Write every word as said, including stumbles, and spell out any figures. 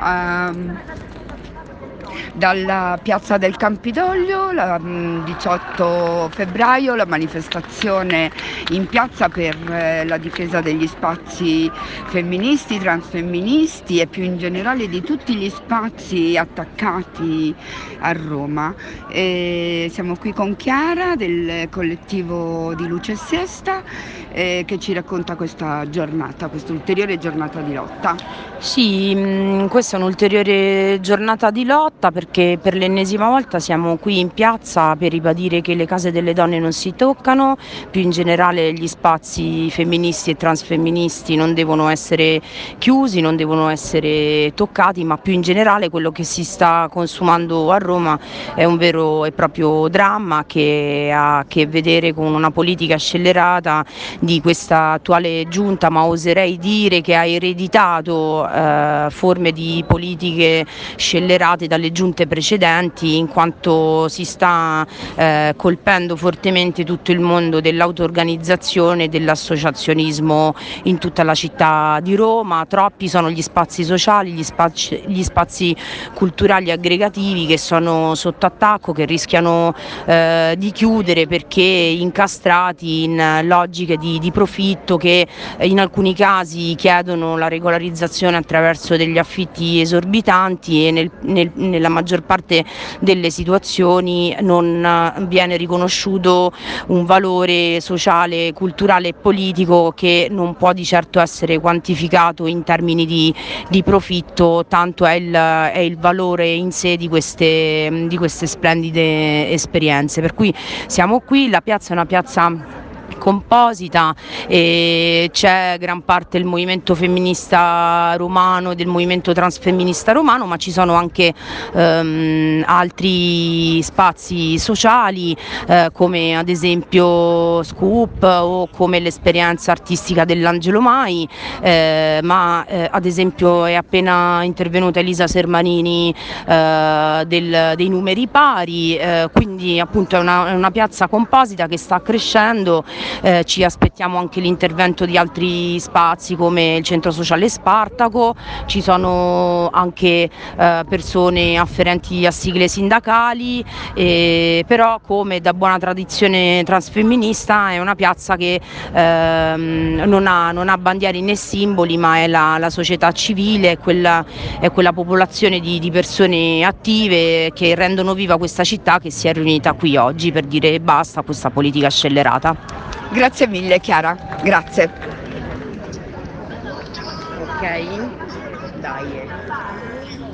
ehm, dalla piazza del Campidoglio, la, mh, diciotto febbraio, la manifestazione in piazza per eh, la difesa degli spazi femministi, transfemministi e più in generale di tutti gli spazi attaccati a Roma. E siamo qui con Chiara del collettivo di Luce Sesta eh, che ci racconta questa giornata, questa ulteriore giornata di lotta. Sì, mh, questa è un'ulteriore giornata di lotta perché per l'ennesima volta siamo qui in piazza per ribadire che le case delle donne non si toccano, più in generale gli spazi femministi e transfemministi non devono essere chiusi, non devono essere toccati, ma più in generale quello che si sta consumando a Roma è un vero e proprio dramma che ha a che vedere con una politica scellerata di questa attuale giunta, ma oserei dire che ha ereditato Eh, forme di politiche scellerate dalle giunte precedenti, in quanto si sta eh, colpendo fortemente tutto il mondo dell'auto-organizzazione e dell'associazionismo in tutta la città di Roma. Troppi sono gli spazi sociali, gli spazi, gli spazi culturali aggregativi che sono sotto attacco, che rischiano eh, di chiudere perché incastrati in logiche di, di profitto che in alcuni casi chiedono la regolarizzazione attraverso degli affitti esorbitanti e nel, nel, nella maggior parte delle situazioni non viene riconosciuto un valore sociale, culturale e politico che non può di certo essere quantificato in termini di, di profitto, tanto è il, è il valore in sé di queste, di queste splendide esperienze. Per cui siamo qui, la piazza è una piazza composita e c'è gran parte del movimento femminista romano e del movimento transfemminista romano, ma ci sono anche ehm, altri spazi sociali eh, come ad esempio Scoop o come l'esperienza artistica dell'Angelo Mai, eh, ma eh, ad esempio è appena intervenuta Elisa Sermarini eh, del, dei Numeri Pari, eh, quindi appunto è una, è una piazza composita che sta crescendo. Eh, ci aspettiamo anche l'intervento di altri spazi come il centro sociale Spartaco, ci sono anche eh, persone afferenti a sigle sindacali, eh, però come da buona tradizione transfemminista è una piazza che ehm, non, ha, non ha bandiere né simboli, ma è la, la società civile, è quella, è quella popolazione di, di persone attive che rendono viva questa città, che si è riunita qui oggi per dire basta a questa politica scellerata. Grazie mille Chiara, grazie. Ok, dai.